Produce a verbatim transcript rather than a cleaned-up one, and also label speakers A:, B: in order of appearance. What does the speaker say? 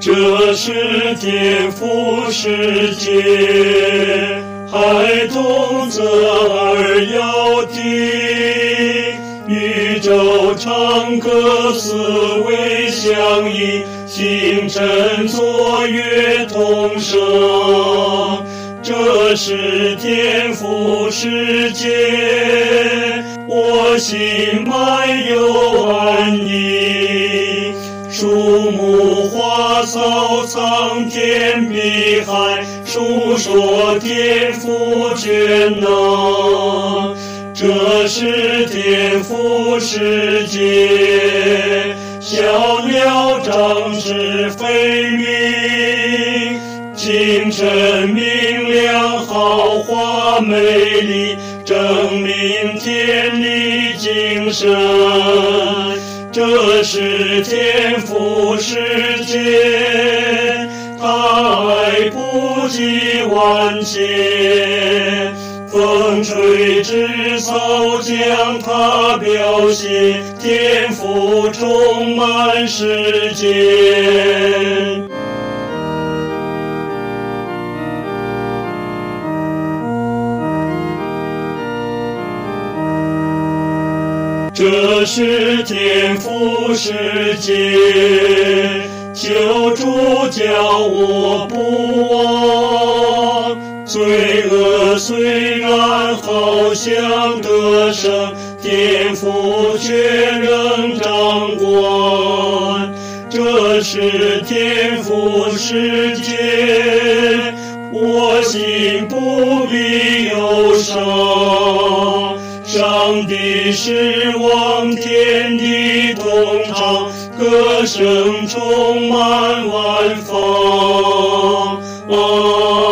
A: 这是天父世界，孩童侧耳要听，宇宙唱歌思维相依，星辰作乐同声。这是天父世界，我心满有安宁。树木花草苍天碧海，述说天父全能。这是天父世界，小鸟展翅飞鸣，清晨明亮豪华美丽，证明天理精神。这是天父世界，他爱不及万千，风吹枝草将它表现，天父充满世界。这是天父世界，求主叫我不忘。罪恶虽然好像得胜，天父却仍掌管。这是天父世界，我心不必忧伤。上帝是望天地同唱，歌声充满万方。啊